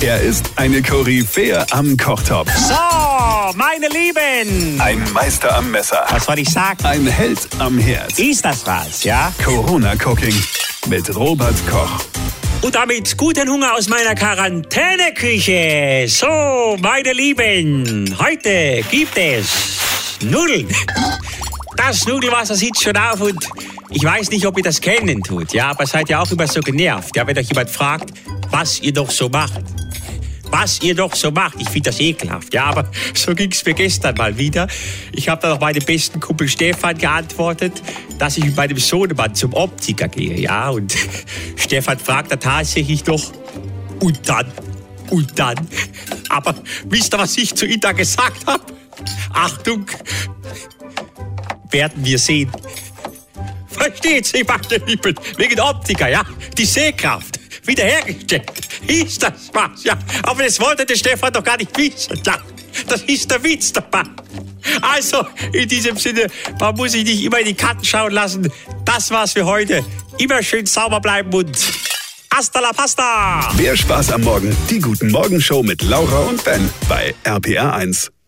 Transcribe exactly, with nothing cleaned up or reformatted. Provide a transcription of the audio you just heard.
Er ist eine Koryphäe am Kochtopf. So, meine Lieben. Ein Meister am Messer. Was soll ich sagen? Ein Held am Herd. Ist das was, ja? Corona Cooking mit Robert Koch. Und damit guten Hunger aus meiner Quarantäneküche. So, meine Lieben, heute gibt es Nudeln. Das Nudelwasser sitzt schon auf und ich weiß nicht, ob ihr das kennen tut, ja, aber seid ja auch immer so genervt, ja, wenn euch jemand fragt, was ihr doch so macht. Was ihr doch so macht. Ich finde das ekelhaft, ja, aber so ging es mir gestern mal wieder. Ich habe dann noch meinem besten Kumpel Stefan geantwortet, dass ich mit meinem Sohnemann zum Optiker gehe, ja, und Stefan fragt dann tatsächlich noch, und dann, und dann. Aber wisst ihr, was ich zu ihm da gesagt habe? Achtung, werden wir sehen. Versteht Sie, meine Lieben, wegen Optiker, ja, die Sehkraft wiederhergestellt. Ist das was, ja, aber das wollte der Stefan doch gar nicht wissen, ja, das ist der Witz dabei. Also, in diesem Sinne, man muss sich nicht immer in die Karten schauen lassen. Das war's für heute. Immer schön sauber bleiben und hasta la pasta. Mehr Spaß am Morgen. Die Guten Morgen Show mit Laura und Ben bei R P R eins.